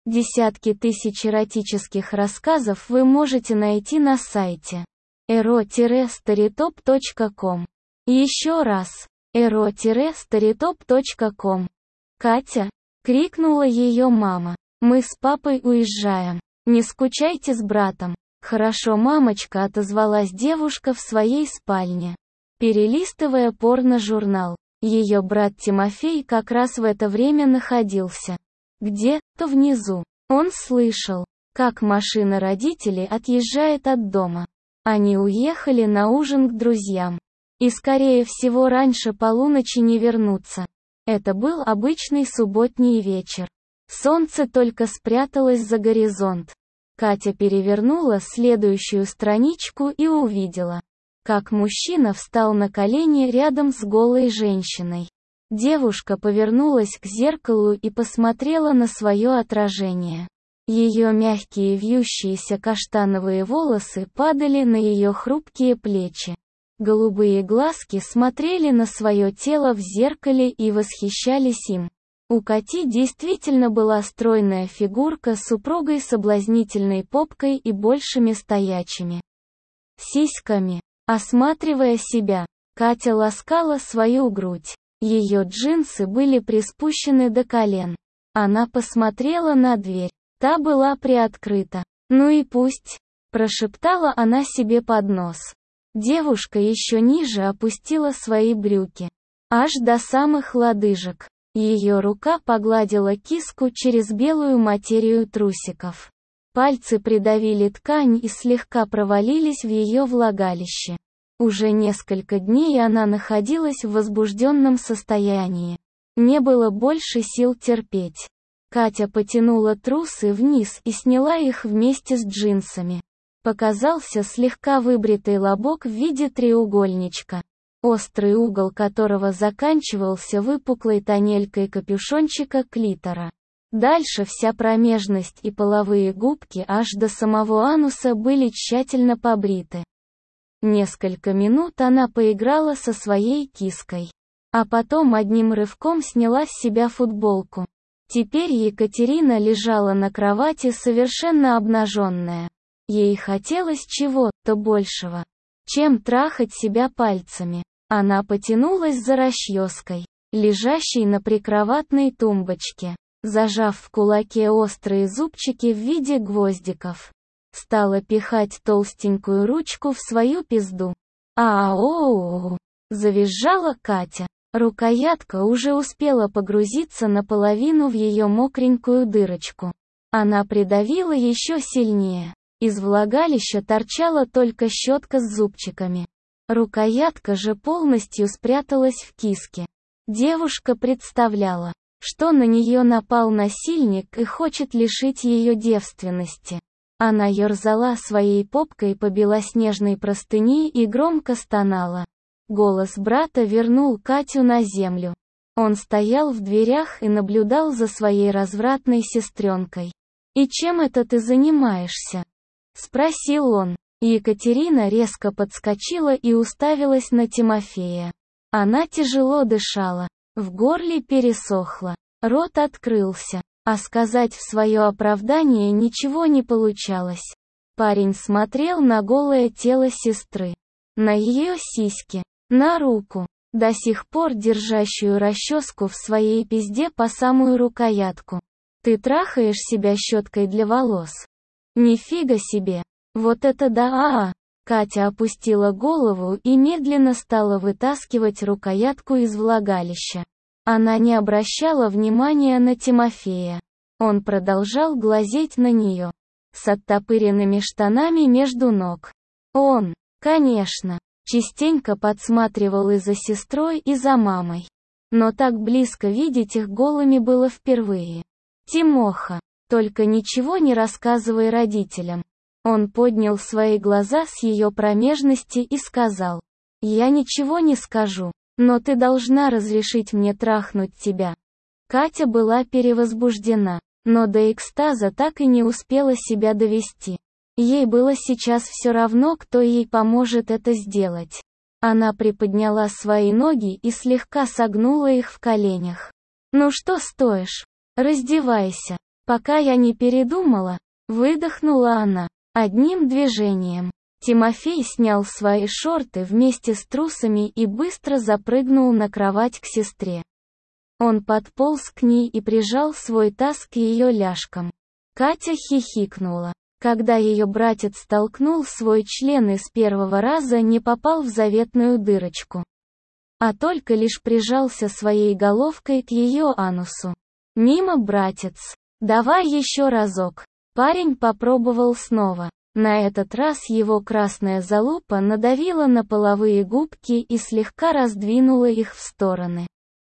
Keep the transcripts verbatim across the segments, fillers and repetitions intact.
Десятки тысяч эротических рассказов вы можете найти на сайте эро старитоп точка ком. Еще раз, эро старитоп точка ком. «Катя!» — крикнула ее мама. «Мы с папой уезжаем. Не скучайте с братом». «Хорошо, мамочка», — отозвалась девушка в своей спальне, перелистывая порно-журнал. Ее брат Тимофей как раз в это время находился где-то внизу. Он слышал, как машина родителей отъезжает от дома. Они уехали на ужин к друзьям. И скорее всего раньше полуночи не вернутся. Это был обычный субботний вечер. Солнце только спряталось за горизонт. Катя перевернула следующую страничку и увидела, как мужчина встал на колени рядом с голой женщиной. Девушка повернулась к зеркалу и посмотрела на свое отражение. Ее мягкие вьющиеся каштановые волосы падали на ее хрупкие плечи. Голубые глазки смотрели на свое тело в зеркале и восхищались им. У Кати действительно была стройная фигурка с упругой соблазнительной попкой и большими стоячими сиськами. Осматривая себя, Катя ласкала свою грудь. Ее джинсы были приспущены до колен. Она посмотрела на дверь. Та была приоткрыта. «Ну и пусть», — прошептала она себе под нос. Девушка еще ниже опустила свои брюки, аж до самых лодыжек. Ее рука погладила киску через белую материю трусиков. Пальцы придавили ткань и слегка провалились в ее влагалище. Уже несколько дней она находилась в возбужденном состоянии. Не было больше сил терпеть. Катя потянула трусы вниз и сняла их вместе с джинсами. Показался слегка выбритый лобок в виде треугольничка, острый угол которого заканчивался выпуклой тонелькой капюшончика клитора. Дальше вся промежность и половые губки аж до самого ануса были тщательно побриты. Несколько минут она поиграла со своей киской, а потом одним рывком сняла с себя футболку. Теперь Екатерина лежала на кровати совершенно обнаженная. Ей хотелось чего-то большего, чем трахать себя пальцами. Она потянулась за расческой, лежащей на прикроватной тумбочке, зажав в кулаке острые зубчики в виде гвоздиков. Стала пихать толстенькую ручку в свою пизду. «Ау!» — завизжала Катя. Рукоятка уже успела погрузиться наполовину в ее мокренькую дырочку. Она придавила еще сильнее. Из влагалища торчала только щетка с зубчиками. Рукоятка же полностью спряталась в киске. Девушка представляла, что на нее напал насильник и хочет лишить ее девственности. Она ерзала своей попкой по белоснежной простыне и громко стонала. Голос брата вернул Катю на землю. Он стоял в дверях и наблюдал за своей развратной сестренкой. «И чем это ты занимаешься?» — спросил он. Екатерина резко подскочила и уставилась на Тимофея. Она тяжело дышала, в горле пересохло, рот открылся, а сказать в свое оправдание ничего не получалось. Парень смотрел на голое тело сестры, на ее сиськи, на руку, до сих пор держащую расческу в своей пизде по самую рукоятку. «Ты трахаешь себя щеткой для волос? Нифига себе! Вот это да!» Катя опустила голову и медленно стала вытаскивать рукоятку из влагалища. Она не обращала внимания на Тимофея. Он продолжал глазеть на нее, с оттопыренными штанами между ног. Он, конечно, частенько подсматривал и за сестрой, и за мамой. Но так близко видеть их голыми было впервые. «Тимоха, только ничего не рассказывай родителям». Он поднял свои глаза с ее промежности и сказал: «Я ничего не скажу, но ты должна разрешить мне трахнуть тебя». Катя была перевозбуждена, но до экстаза так и не успела себя довести. Ей было сейчас все равно, кто ей поможет это сделать. Она приподняла свои ноги и слегка согнула их в коленях. «Ну что стоишь? Раздевайся», — Пока я не передумала, выдохнула она. Одним движением. Тимофей снял свои шорты вместе с трусами и быстро запрыгнул на кровать к сестре. Он подполз к ней и прижал свой таз к ее ляжкам. Катя хихикнула. Когда ее братец столкнул свой член и с первого раза не попал в заветную дырочку, а только лишь прижался своей головкой к ее анусу. Мимо, братец. Давай еще разок. Парень попробовал снова. На этот раз его красная залупа надавила на половые губки и слегка раздвинула их в стороны.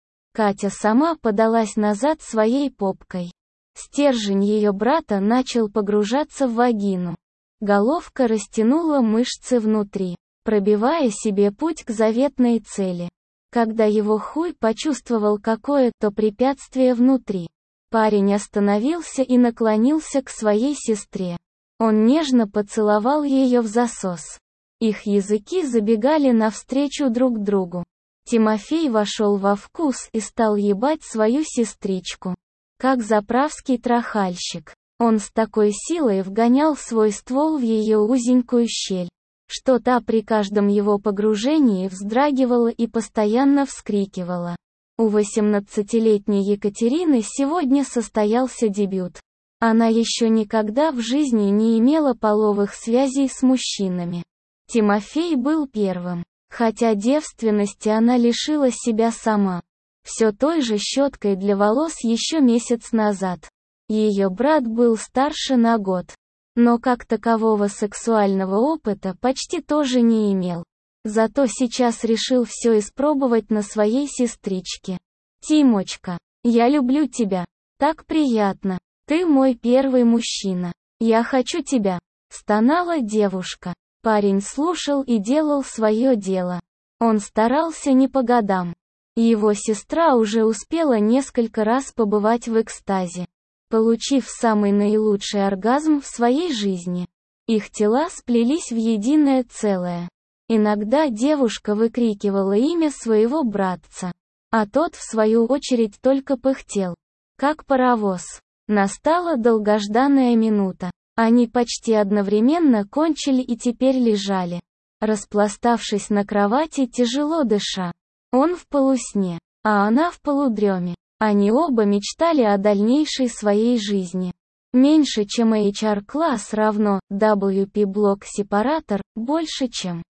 Катя сама подалась назад своей попкой. Стержень ее брата начал погружаться в вагину. Головка растянула мышцы внутри, пробивая себе путь к заветной цели. Когда его хуй почувствовал какое-то препятствие внутри, парень остановился и наклонился к своей сестре. Он нежно поцеловал ее в засос. Их языки забегали навстречу друг другу. Тимофей вошел во вкус и стал ебать свою сестричку. Как заправский трахальщик. Он с такой силой вгонял свой ствол в ее узенькую щель, что та при каждом его погружении вздрагивала и постоянно вскрикивала. У восемнадцатилетней Екатерины сегодня состоялся дебют. Она еще никогда в жизни не имела половых связей с мужчинами. Тимофей был первым. Хотя девственности она лишила себя сама. Все той же щеткой для волос еще месяц назад. Ее брат был старше на год. Но как такового сексуального опыта почти тоже не имел. Зато сейчас решил все испробовать на своей сестричке. «Тимочка, я люблю тебя. Так приятно. Ты мой первый мужчина. Я хочу тебя», — стонала девушка. Парень слушал и делал свое дело. Он старался не по годам. Его сестра уже успела несколько раз побывать в экстазе, получив самый наилучший оргазм в своей жизни. Их тела сплелись в единое целое. Иногда девушка выкрикивала имя своего братца, а тот в свою очередь только пыхтел, как паровоз. Настала долгожданная минута. Они почти одновременно кончили и теперь лежали, распластавшись на кровати, тяжело дыша. Он в полусне, а она в полудреме. Они оба мечтали о дальнейшей своей жизни. Меньше, чем эйч ар-класс равно дабл ю пи-блок-сепаратор, больше, чем.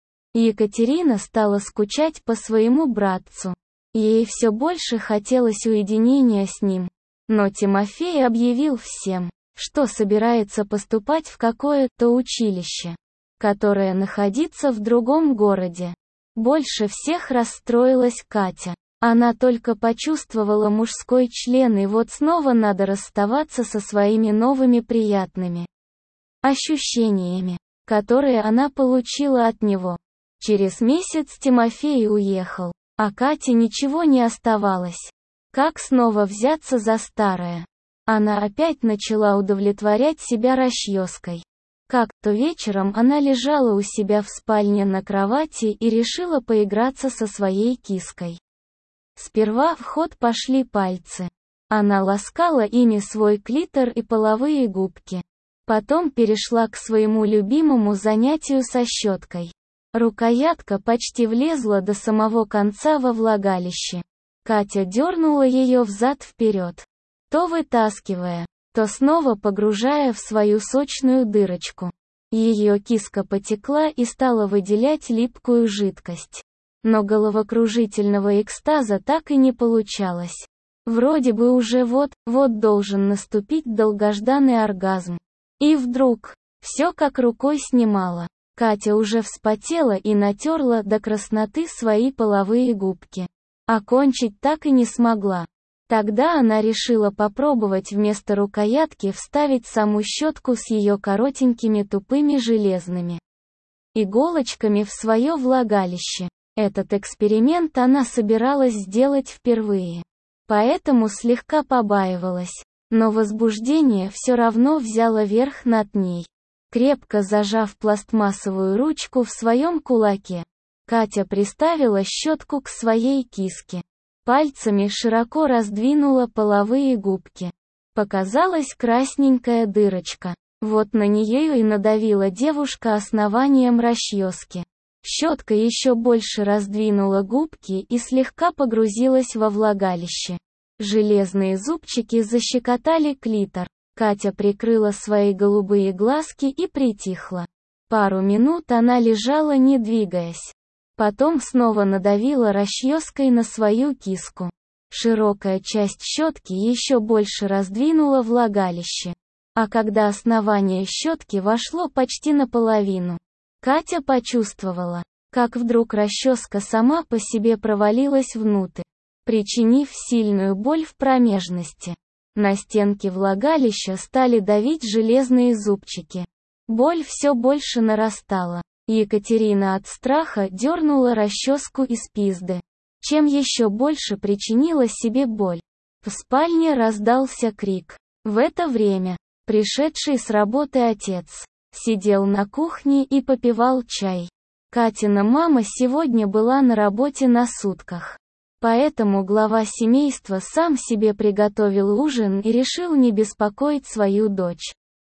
Екатерина стала скучать по своему братцу. Ей все больше хотелось уединения с ним. Но Тимофей объявил всем, что собирается поступать в какое-то училище, которое находится в другом городе. Больше всех расстроилась Катя. Она только почувствовала мужской член, и вот снова надо расставаться со своими новыми приятными ощущениями, которые она получила от него. Через месяц Тимофей уехал, а Кате ничего не оставалось. Как снова взяться за старое? Она опять начала удовлетворять себя расческой. Как-то вечером она лежала у себя в спальне на кровати и решила поиграться со своей киской. Сперва в ход пошли пальцы. Она ласкала ими свой клитор и половые губки. Потом перешла к своему любимому занятию со щеткой. Рукоятка почти влезла до самого конца во влагалище. Катя дернула ее взад-вперед, то вытаскивая, то снова погружая в свою сочную дырочку. Ее киска потекла и стала выделять липкую жидкость. Но головокружительного экстаза так и не получалось. Вроде бы уже вот-вот должен наступить долгожданный оргазм. И вдруг, все как рукой снимало. Катя уже вспотела и натерла до красноты свои половые губки. Окончить так и не смогла. Тогда она решила попробовать вместо рукоятки вставить саму щетку с ее коротенькими тупыми железными иголочками в свое влагалище. Этот эксперимент она собиралась сделать впервые. Поэтому слегка побаивалась. Но возбуждение все равно взяло верх над ней. Крепко зажав пластмассовую ручку в своем кулаке, Катя приставила щетку к своей киске. Пальцами широко раздвинула половые губки. Показалась красненькая дырочка. Вот на нее и надавила девушка основанием расчески. Щетка еще больше раздвинула губки и слегка погрузилась во влагалище. Железные зубчики защекотали клитор. Катя прикрыла свои голубые глазки и притихла. Пару минут она лежала, не двигаясь. Потом снова надавила расческой на свою киску. Широкая часть щетки еще больше раздвинула влагалище. А когда основание щетки вошло почти наполовину, Катя почувствовала, как вдруг расческа сама по себе провалилась внутрь, причинив сильную боль в промежности. На стенке влагалища стали давить железные зубчики. Боль все больше нарастала. Екатерина от страха дернула расческу из пизды, чем еще больше причинила себе боль. В спальне раздался крик. В это время пришедший с работы отец сидел на кухне и попивал чай. Катина мама сегодня была на работе на сутках. Поэтому глава семейства сам себе приготовил ужин и решил не беспокоить свою дочь.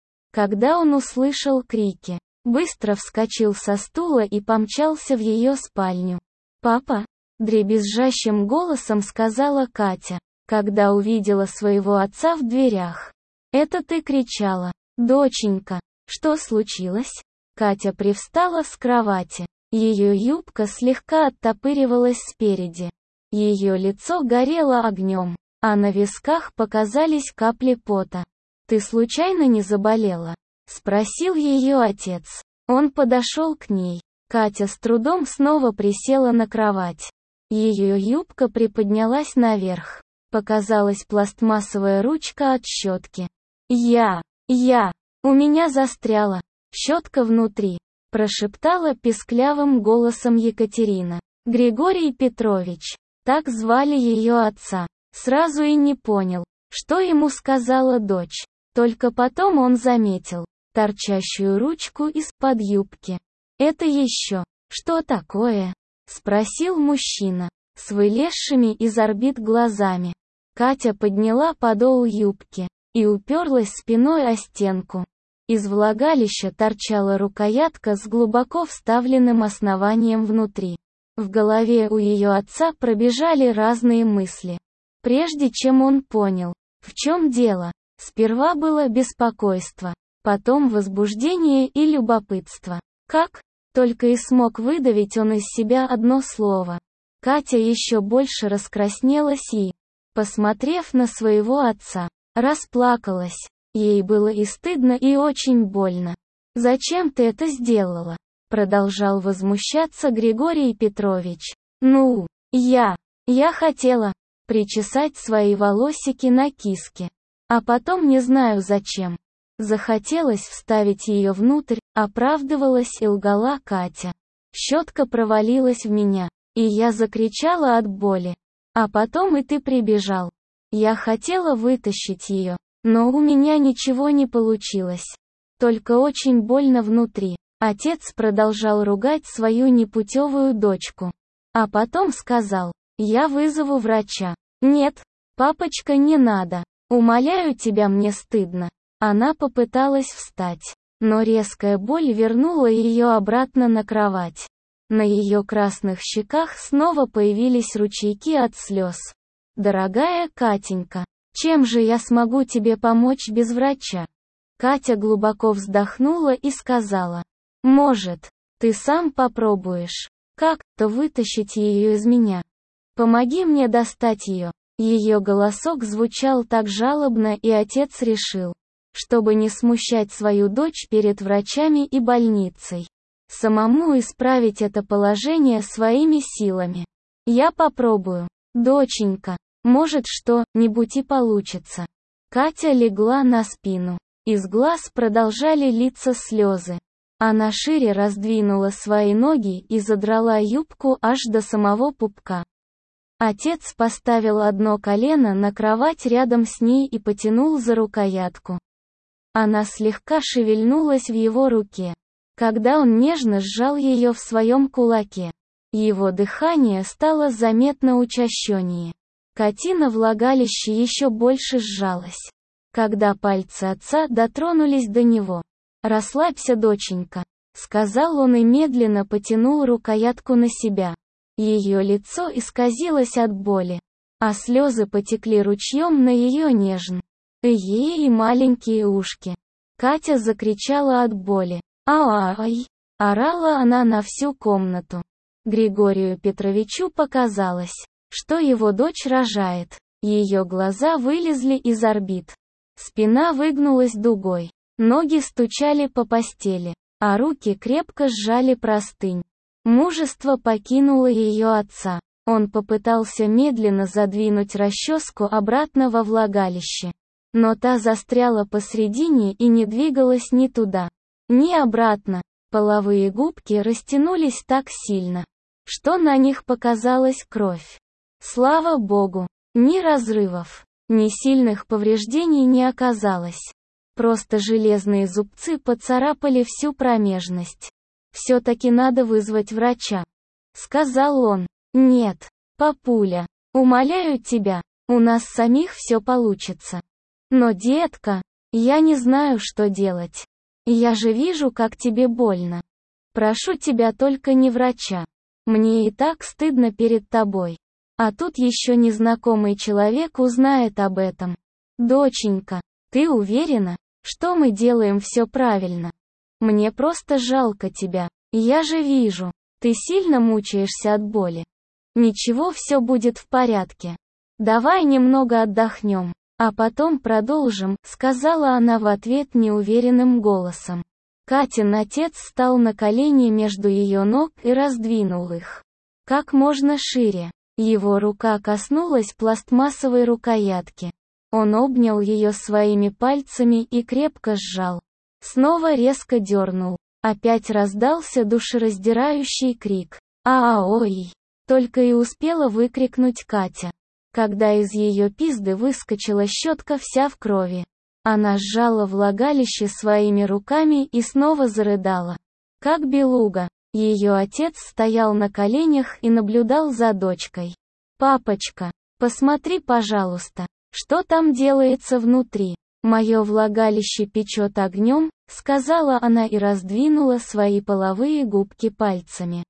Когда он услышал крики, быстро вскочил со стула и помчался в ее спальню. «Папа?» – дребезжащим голосом сказала Катя, когда увидела своего отца в дверях. «Это ты кричала, доченька? Что случилось?» Катя привстала с кровати. Ее юбка слегка оттопыривалась спереди. Ее лицо горело огнем, а на висках показались капли пота. «Ты случайно не заболела?» – спросил ее отец. Он подошел к ней. Катя с трудом снова присела на кровать. Ее юбка приподнялась наверх. Показалась пластмассовая ручка от щетки. «Я, я, у меня застряла щетка внутри», – прошептала писклявым голосом Екатерина. Григорий Петрович, так звали ее отца, сразу и не понял, что ему сказала дочь. Только потом он заметил торчащую ручку из-под юбки. «Это еще что такое?» – спросил мужчина, с вылезшими из орбит глазами. Катя подняла подол юбки и уперлась спиной о стенку. Из влагалища торчала рукоятка с глубоко вставленным основанием внутри. В голове у ее отца пробежали разные мысли. Прежде чем он понял, в чем дело, сперва было беспокойство, потом возбуждение и любопытство. Как? Только и смог выдавить он из себя одно слово. Катя еще больше раскраснелась и, посмотрев на своего отца, расплакалась. Ей было и стыдно, и очень больно. «Зачем ты это сделала?» Продолжал возмущаться Григорий Петрович. «Ну, я, я хотела причесать свои волосики на киске. А потом не знаю зачем. Захотелось вставить ее внутрь», оправдывалась и лгала Катя. Щетка провалилась в меня, и я закричала от боли. А потом и ты прибежал. Я хотела вытащить ее, но у меня ничего не получилось. Только очень больно внутри. Отец продолжал ругать свою непутевую дочку. А потом сказал: «Я вызову врача». «Нет, папочка, не надо. Умоляю тебя, мне стыдно». Она попыталась встать, но резкая боль вернула ее обратно на кровать. На ее красных щеках снова появились ручейки от слез. «Дорогая Катенька, чем же я смогу тебе помочь без врача?» Катя глубоко вздохнула и сказала: «Может, ты сам попробуешь как-то вытащить ее из меня? Помоги мне достать ее». Ее голосок звучал так жалобно, и отец решил, чтобы не смущать свою дочь перед врачами и больницей, самому исправить это положение своими силами. «Я попробую, доченька, может что-нибудь и получится». Катя легла на спину. Из глаз продолжали литься слезы. Она шире раздвинула свои ноги и задрала юбку аж до самого пупка. Отец поставил одно колено на кровать рядом с ней и потянул за рукоятку. Она слегка шевельнулась в его руке, когда он нежно сжал ее в своем кулаке. Его дыхание стало заметно учащеннее. Катина влагалище еще больше сжалось. когда пальцы отца дотронулись до него. «Расслабься, доченька», — сказал он и медленно потянул рукоятку на себя. Ее лицо исказилось от боли, а слезы потекли ручьем на ее нежные и маленькие ушки. Катя закричала от боли. «Ай!» — орала она на всю комнату. Григорию Петровичу показалось, что его дочь рожает. Ее глаза вылезли из орбит. Спина выгнулась дугой. Ноги стучали по постели, а руки крепко сжали простынь. Мужество покинуло ее отца. Он попытался медленно задвинуть расческу обратно во влагалище. Но та застряла посредине и не двигалась ни туда, ни обратно. Половые губки растянулись так сильно, что на них показалась кровь. Слава Богу, ни разрывов, ни сильных повреждений не оказалось. Просто железные зубцы поцарапали всю промежность. «Все-таки надо вызвать врача», — сказал он. «Нет, папуля, умоляю тебя, у нас самих все получится. Но, детка, я не знаю, что делать. Я же вижу, как тебе больно. Прошу тебя, только не врача. Мне и так стыдно перед тобой. А тут еще незнакомый человек узнает об этом. Доченька, ты уверена, что мы делаем все правильно? Мне просто жалко тебя. Я же вижу, ты сильно мучаешься от боли. Ничего, все будет в порядке. Давай немного отдохнем, а потом продолжим», — сказала она в ответ неуверенным голосом. Катин отец встал на колени между ее ног и раздвинул их как можно шире. Его рука коснулась пластмассовой рукоятки. Он обнял ее своими пальцами и крепко сжал. Снова резко дернул. Опять раздался душераздирающий крик. «А-ой!» — только и успела выкрикнуть Катя, когда из ее пизды выскочила щетка вся в крови. Она сжала влагалище своими руками и снова зарыдала, как белуга. Ее отец стоял на коленях и наблюдал за дочкой. «Папочка, посмотри, пожалуйста, что там делается внутри. Мое влагалище печет огнем», — сказала она и раздвинула свои половые губки пальцами.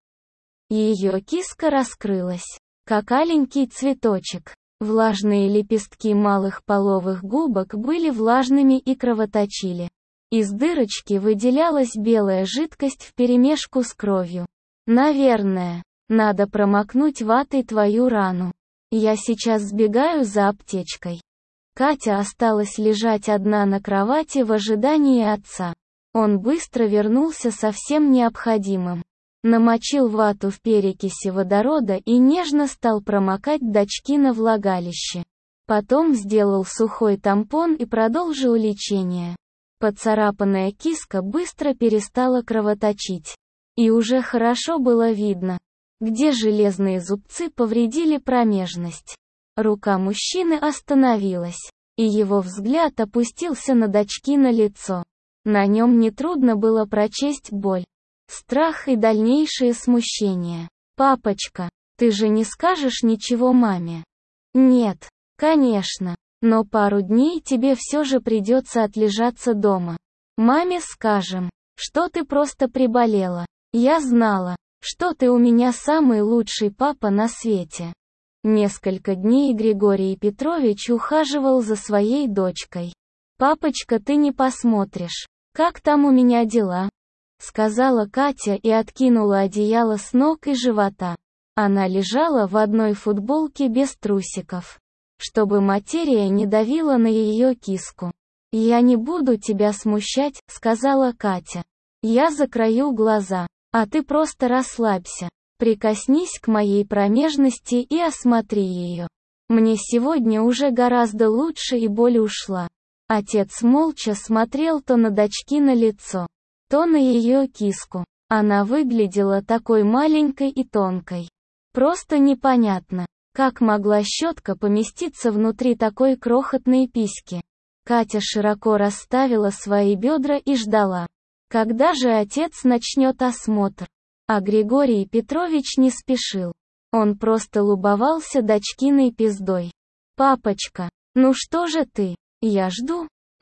Ее киска раскрылась, как аленький цветочек. Влажные лепестки малых половых губок были влажными и кровоточили. Из дырочки выделялась белая жидкость вперемешку с кровью. «Наверное, надо промокнуть ватой твою рану. Я сейчас сбегаю за аптечкой». Катя осталась лежать одна на кровати в ожидании отца. Он быстро вернулся со всем необходимым. Намочил вату в перекиси водорода и нежно стал промокать дочки на влагалище. Потом сделал сухой тампон и продолжил лечение. Поцарапанная киска быстро перестала кровоточить. И уже хорошо было видно, где железные зубцы повредили промежность. Рука мужчины остановилась, и его взгляд опустился на дочкино лицо. На нем нетрудно было прочесть боль, страх и дальнейшее смущение. «Папочка, ты же не скажешь ничего маме?» «Нет, конечно, но пару дней тебе все же придется отлежаться дома. Маме скажем, что ты просто приболела. Я знала, что ты у меня самый лучший папа на свете». Несколько дней Григорий Петрович ухаживал за своей дочкой. «Папочка, ты не посмотришь, как там у меня дела?» — сказала Катя и откинула одеяло с ног и живота. Она лежала в одной футболке без трусиков, чтобы материя не давила на ее киску. «Я не буду тебя смущать», — сказала Катя. «Я закрою глаза, а ты просто расслабься. Прикоснись к моей промежности и осмотри ее. Мне сегодня уже гораздо лучше и боль ушла». Отец молча смотрел то на дочкино лицо, то на ее киску. Она выглядела такой маленькой и тонкой. Просто непонятно, как могла щетка поместиться внутри такой крохотной письки. Катя широко расставила свои бедра и ждала, когда же отец начнет осмотр. А Григорий Петрович не спешил. Он просто любовался дочкиной пиздой. «Папочка, ну что же ты? Я жду»,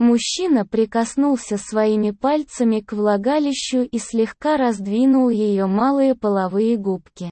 Мужчина прикоснулся своими пальцами к влагалищу и слегка раздвинул ее малые половые губки.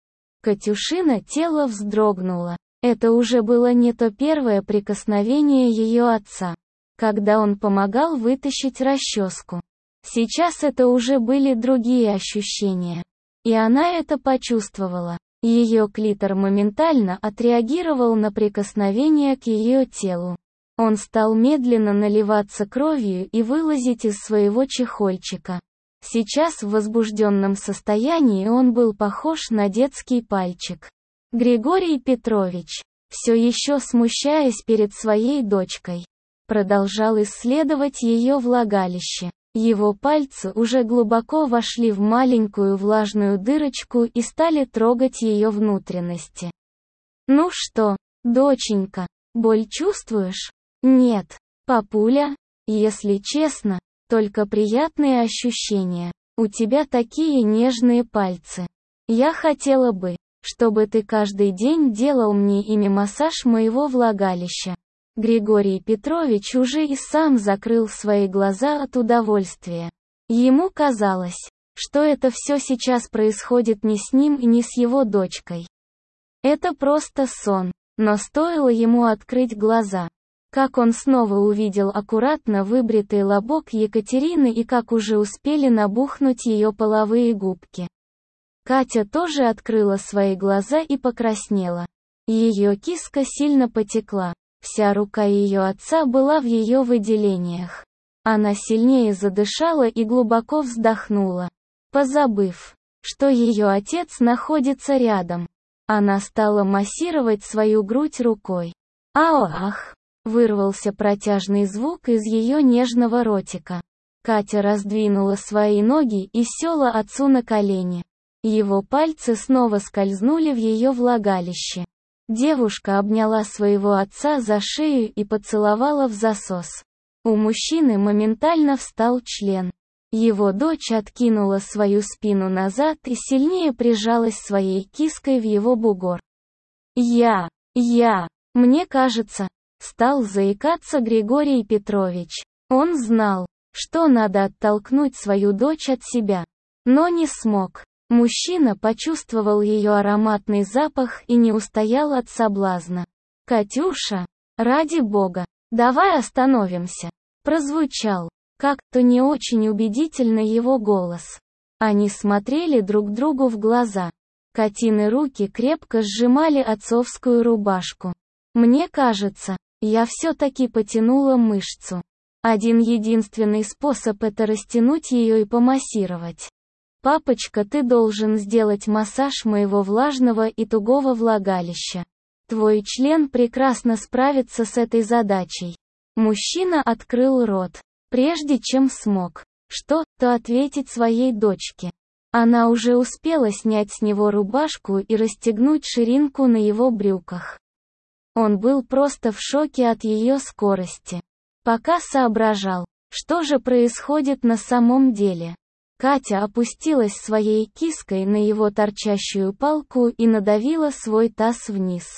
Катюшина тело вздрогнуло. Это уже было не то первое прикосновение ее отца, когда он помогал вытащить расческу. Сейчас это уже были другие ощущения. И она это почувствовала. Ее клитор моментально отреагировал на прикосновение к ее телу. Он стал медленно наливаться кровью и вылазить из своего чехольчика. Сейчас в возбужденном состоянии он был похож на детский пальчик. Григорий Петрович, все еще смущаясь перед своей дочкой, продолжал исследовать ее влагалище. Его пальцы уже глубоко вошли в маленькую влажную дырочку и стали трогать ее внутренности. «Ну что, доченька, боль чувствуешь?» «Нет, папуля, если честно, только приятные ощущения. У тебя такие нежные пальцы. Я хотела бы, чтобы ты каждый день делал мне ими массаж моего влагалища». Григорий Петрович уже и сам закрыл свои глаза от удовольствия. Ему казалось, что это все сейчас происходит не с ним и не с его дочкой. Это просто сон, но стоило ему открыть глаза, как он снова увидел аккуратно выбритый лобок Екатерины и как уже успели набухнуть ее половые губки. Катя тоже открыла свои глаза и покраснела. Ее киска сильно потекла. Вся рука ее отца была в ее выделениях. Она сильнее задышала и глубоко вздохнула, позабыв, что ее отец находится рядом. Она стала массировать свою грудь рукой. «Ах!» — вырвался протяжный звук из ее нежного ротика. Катя раздвинула свои ноги и села отцу на колени. Его пальцы снова скользнули в ее влагалище. Девушка обняла своего отца за шею и поцеловала в засос. У мужчины моментально встал член. Его дочь откинула свою спину назад и сильнее прижалась своей киской в его бугор. «Я, я, мне кажется», — стал заикаться Григорий Петрович. Он знал, что надо оттолкнуть свою дочь от себя, но не смог. Мужчина почувствовал ее ароматный запах и не устоял от соблазна. «Катюша, ради бога, давай остановимся», — прозвучал как-то не очень убедительно его голос. Они смотрели друг другу в глаза. Катины руки крепко сжимали отцовскую рубашку. «Мне кажется, я все-таки потянула мышцу. Один единственный способ — это растянуть ее и помассировать. Папочка, ты должен сделать массаж моего влажного и тугого влагалища. Твой член прекрасно справится с этой задачей». Мужчина открыл рот, прежде чем смог что-то ответить своей дочке. Она уже успела снять с него рубашку и расстегнуть ширинку на его брюках. Он был просто в шоке от ее скорости. Пока соображал, что же происходит на самом деле. Катя опустилась своей киской на его торчащую палку и надавила свой таз вниз.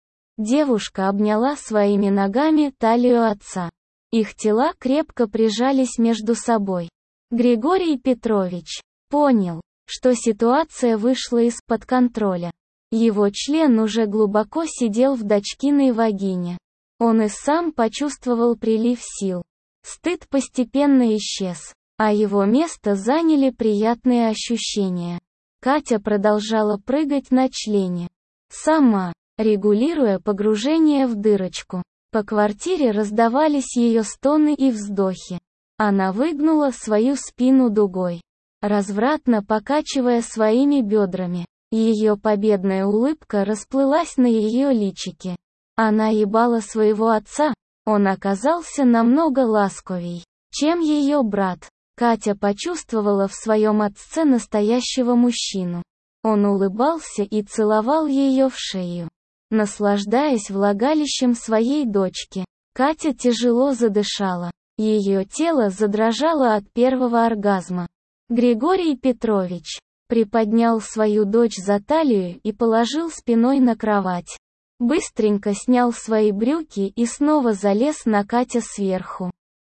Девушка обняла своими ногами талию отца. Их тела крепко прижались между собой. Григорий Петрович понял, что ситуация вышла из-под контроля. Его член уже глубоко сидел в дочкиной вагине. Он и сам почувствовал прилив сил. Стыд постепенно исчез, а его место заняли приятные ощущения. Катя продолжала прыгать на члене, сама, регулируя погружение в дырочку. По квартире раздавались ее стоны и вздохи. Она выгнула свою спину дугой, развратно покачивая своими бедрами. Ее победная улыбка расплылась на ее личике. Она ебала своего отца, он оказался намного ласковей, чем ее брат. Катя почувствовала в своем отце настоящего мужчину. Он улыбался и целовал ее в шею, наслаждаясь влагалищем своей дочки. Катя тяжело задышала. Ее тело задрожало от первого оргазма. Григорий Петрович приподнял свою дочь за талию и положил спиной на кровать. Быстренько снял свои брюки и снова залез на Катя сверху.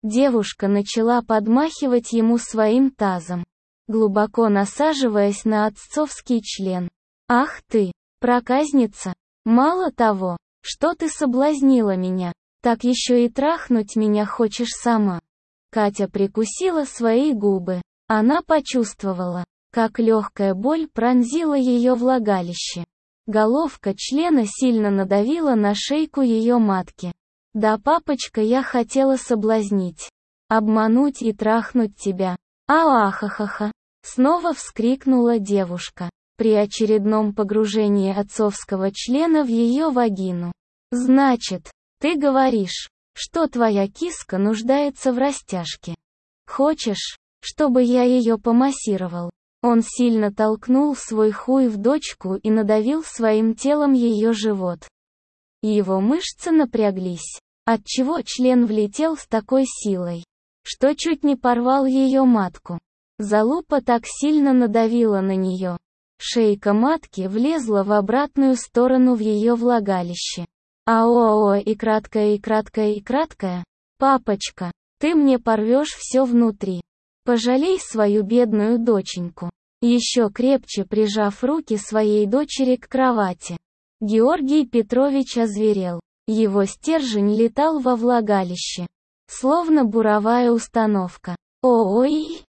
Девушка начала подмахивать ему своим тазом, глубоко насаживаясь на отцовский член. «Ах ты, проказница! Мало того, что ты соблазнила меня, так еще и трахнуть меня хочешь сама». Катя прикусила свои губы. Она почувствовала, как легкая боль пронзила ее влагалище. Головка члена сильно надавила на шейку ее матки. «Да, папочка, я хотела соблазнить, обмануть и трахнуть тебя. А-ахахаха!» Снова вскрикнула девушка, при очередном погружении отцовского члена в ее вагину. «Значит, ты говоришь, что твоя киска нуждается в растяжке. Хочешь, чтобы я ее помассировал?» Он сильно толкнул свой хуй в дочку и надавил своим телом ее живот. Его мышцы напряглись, отчего член влетел с такой силой, что чуть не порвал ее матку. Залупа так сильно надавила на нее. Шейка матки влезла в обратную сторону в ее влагалище. «Ау-ау, и краткая, и краткая, и краткая. Папочка, ты мне порвешь все внутри. Пожалей свою бедную доченьку». Еще крепче прижав руки своей дочери к кровати, Георгий Петрович озверел. Его стержень летал во влагалище, словно буровая установка. «Ой,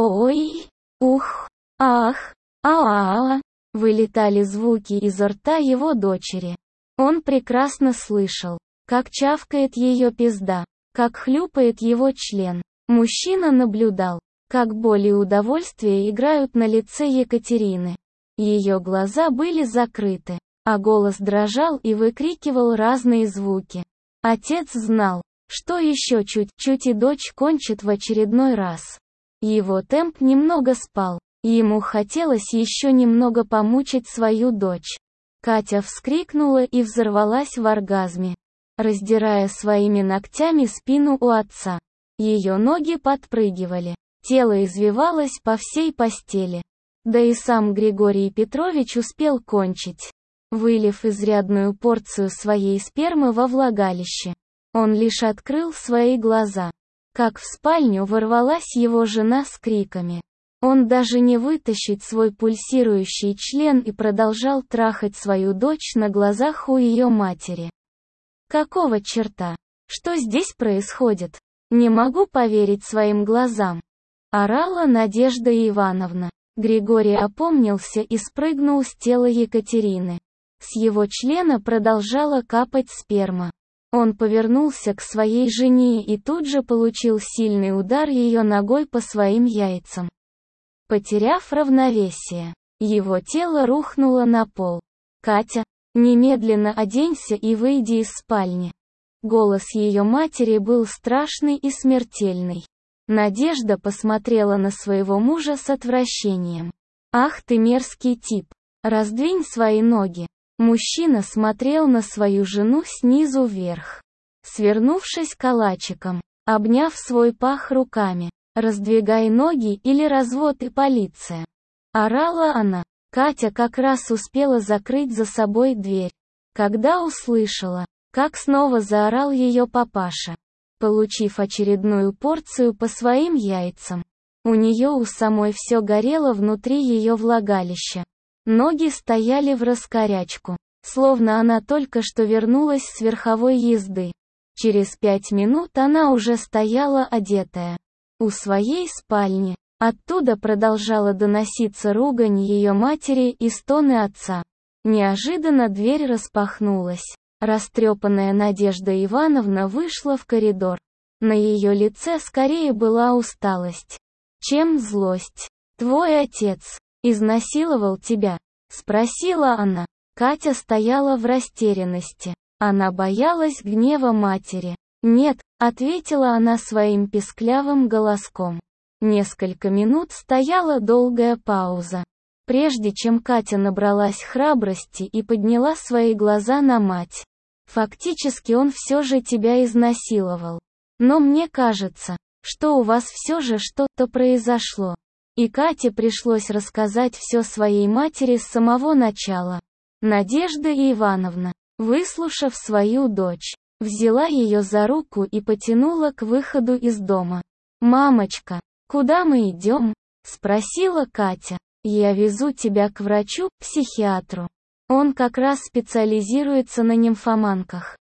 ой, ух, ах, а-а-а», вылетали звуки изо рта его дочери. Он прекрасно слышал, как чавкает ее пизда, как хлюпает его член. Мужчина наблюдал, как боль и удовольствие играют на лице Екатерины. Ее глаза были закрыты, а голос дрожал и выкрикивал разные звуки. Отец знал, что еще чуть-чуть и дочь кончит в очередной раз. Его темп немного спал, ему хотелось еще немного помучить свою дочь. Катя вскрикнула и взорвалась в оргазме, раздирая своими ногтями спину у отца. Ее ноги подпрыгивали, тело извивалось по всей постели. Да и сам Григорий Петрович успел кончить, вылив изрядную порцию своей спермы во влагалище. Он лишь открыл свои глаза, как в спальню ворвалась его жена с криками. Он даже не вытащить свой пульсирующий член и продолжал трахать свою дочь на глазах у ее матери. «Какого черта? Что здесь происходит? Не могу поверить своим глазам!» орала Надежда Ивановна. Григорий опомнился и спрыгнул с тела Екатерины. С его члена продолжала капать сперма. Он повернулся к своей жене и тут же получил сильный удар ее ногой по своим яйцам. Потеряв равновесие, его тело рухнуло на пол. «Катя, немедленно оденься и выйди из спальни». Голос ее матери был страшный и смертельный. Надежда посмотрела на своего мужа с отвращением. «Ах ты мерзкий тип! Раздвинь свои ноги!» Мужчина смотрел на свою жену снизу вверх, свернувшись калачиком, обняв свой пах руками. «Раздвигай ноги или развод и полиция!» орала она. Катя как раз успела закрыть за собой дверь, когда услышала, как снова заорал ее папаша, получив очередную порцию по своим яйцам. У нее у самой все горело внутри ее влагалища. Ноги стояли в раскорячку, словно она только что вернулась с верховой езды. Через пять минут она уже стояла одетая у своей спальни. Оттуда продолжала доноситься ругань ее матери и стоны отца. Неожиданно дверь распахнулась. Растрепанная Надежда Ивановна вышла в коридор. На ее лице скорее была усталость, чем злость. «Твой отец изнасиловал тебя?» — спросила она. Катя стояла в растерянности. Она боялась гнева матери. «Нет», — ответила она своим писклявым голоском. Несколько минут стояла долгая пауза, прежде чем Катя набралась храбрости и подняла свои глаза на мать. «Фактически он все же тебя изнасиловал. Но мне кажется, что у вас все же что-то произошло». И Кате пришлось рассказать все своей матери с самого начала. Надежда Ивановна, выслушав свою дочь, взяла ее за руку и потянула к выходу из дома. «Мамочка, куда мы идем?» – спросила Катя. «Я везу тебя к врачу, психиатру. Он как раз специализируется на нимфоманках.